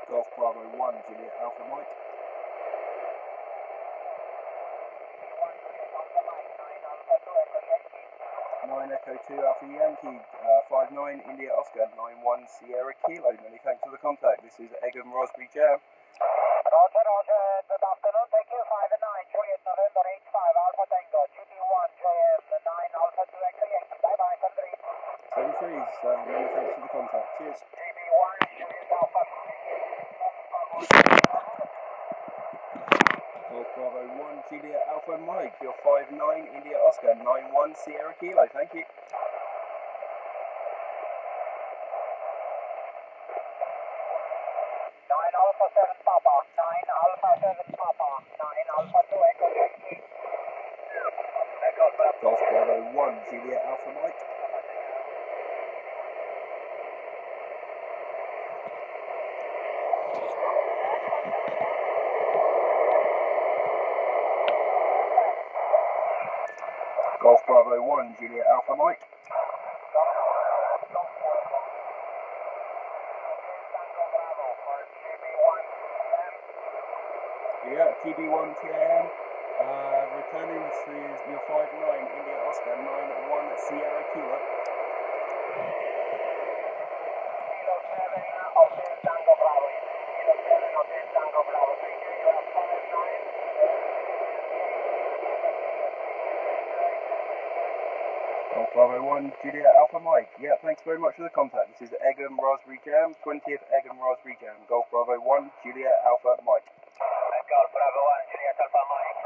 Golf Bravo 1, Juliet Alpha Mike. 9 Echo 2 Alpha Yankee, 59 India Oscar, 91 Sierra Kilo. Many thanks for the contact. This is Egham Rosbury Jam. Roger, Roger. Good afternoon. Thank you. 5 and 9, Juliet November 85 Alpha Tango, GB1 JM 9 Alpha 2 Echo Yankee. Bye bye, country. 73s, many thanks for the contact. Cheers. GB1 Juliet Alpha. Golf Bravo 1, Juliet Alpha Mike, you're 59 India Oscar, 91 Sierra Kilo. Thank you. 9 Alpha 7 Papa, 9 Alpha 7 Papa, 9 Alpha 2 Echo Yankee. Golf Bravo 1, Juliet Alpha Mike. Golf Bravo 1, Juliet Alpha Mike. Yeah, GB1 TAM. Returning, this is your 59 India Oscar, 91 Sierra Kilo. Kilo 7 Hotel Tango Bravo. Kilo 7 Hotel Tango Bravo. Thank you. You have 5-9. Golf Bravo 1, Juliet Alpha Mike. Yeah, thanks very much for the contact. This is Egham Rosbury Jam, 20th Egham Rosbury Jam. Golf Bravo 1, Juliet Alpha Mike. Golf Bravo 1, Juliet Alpha Mike.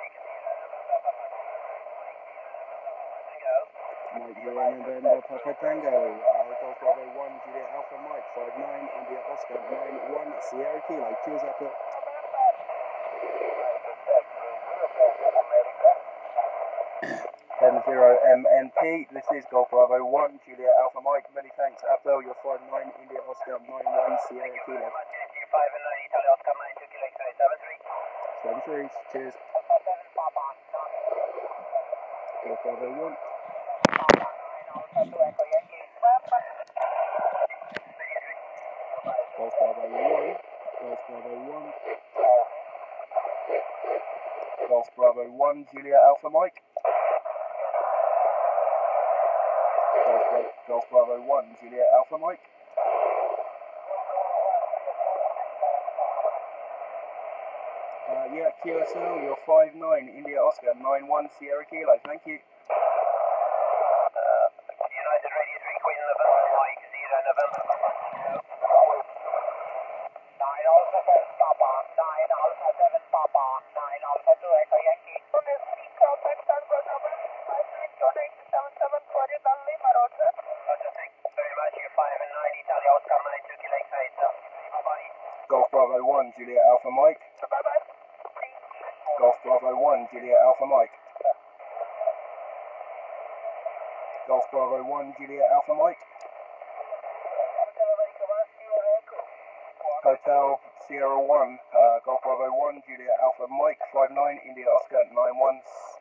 Mike 0 November Papa Tango. Golf Bravo 1, Juliet Alpha Mike. 59 India Oscar, 91 Sierra Kilo. Cheers, Apple. 10-0 MNP. This is Golf Bravo 1, Juliet Alpha Mike. Many thanks, Apple. You're 59 India Oscar, 91 Sierra Kilo. 5 and 9 Italy Oscar 9 2 Kilo X-ray 7-3s. Cheers. Alpha 7 Papa. Golf Bravo 1. Papa 9 Alpha 2 Echo Yankee. Golf Bravo 1. Golf Bravo 1. Golf Bravo 1, Juliet Alpha Mike. Golf Bravo 1, Juliet Alpha Mike. Yeah, QSL, you're 59 India Oscar, 91 Sierra Kilo. Thank you. United Radio 3 Queen November Mike 0 November Papa. 9 Alpha 7 Papa. 9 Alpha 7 Papa. 9 Alpha 2 Echo Yankee. Roger, thank you very much. You 5 and 9 Italy Oscar 9 2 Kilo X-ray. Bye-bye. Golf Bravo 1, Juliet Alpha Mike. Bye-bye. Golf Bravo 1, Juliet Alpha Mike. Golf Bravo 1, Juliet Alpha Mike. Hotel Sierra 1, Golf Bravo 1, Juliet Alpha Mike. 59 India Oscar, 91.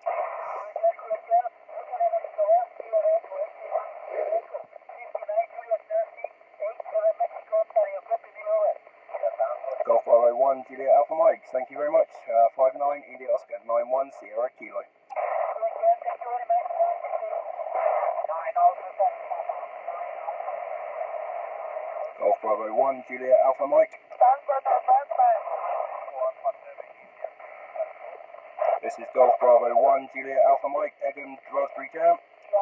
Golf Bravo 1, Juliet Alpha Mike. Thank you very much. 59 India Oscar, 91 Sierra Kilo. Golf Bravo 1, Juliet Alpha Mike. This is Golf Bravo 1, Juliet Alpha Mike, Egham Rosbury Jam.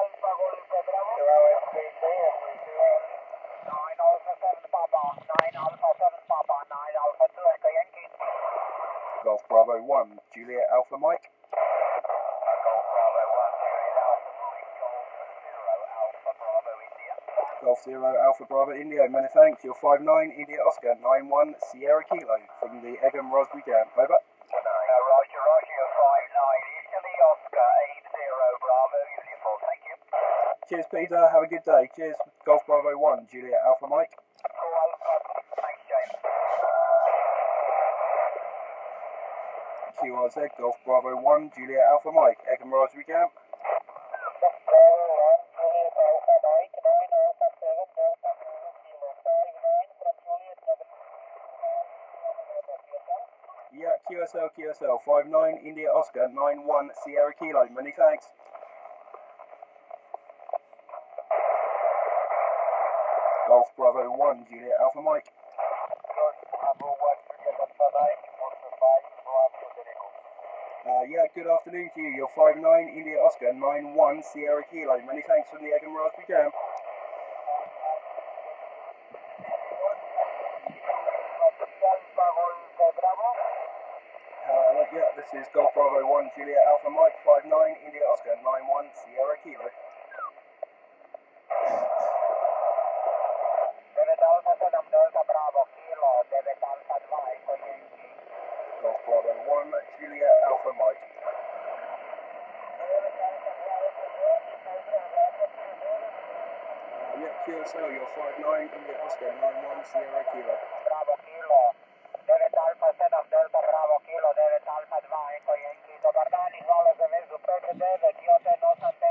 Golf Bravo 1, Juliet Alpha Mike. Golf 0 Alpha Bravo India. Many thanks. You're 59 India Oscar, 91 Sierra Kilo from the Egham Rosbury Jam. Over. Roger, Roger, 59 Italy Oscar 80 Bravo Uniform. Thank you. Cheers, Peter. Have a good day. Cheers. Golf Bravo 1, Juliet Alpha Mike. Thanks, James. QRZ, Golf Bravo 1, Juliet Alpha Mike, Egham Rosbury Jam. QSL 59 India Oscar 91 Sierra Kilo. Many thanks. Golf Bravo 1 Juliet Alpha Mike. Yeah, good afternoon to you. You're 59 India Oscar 91 Sierra Kilo. Many thanks from the Egg and Raspberry Jam. Yeah, this is Golf Bravo 1 Juliet Alpha Mike 59 India Oscar 91 Sierra Kilo. Golf Bravo 1 Juliet Alpha Mike. Yeah, QSL, you're 59 India Oscar 91 Sierra Kilo. Bravo Kilo. David Alpha set up Delta Bravo Kilo, David Alpha 2 Echo Yankee. Dobar dan, izvole za vezu 5 9, Jota 8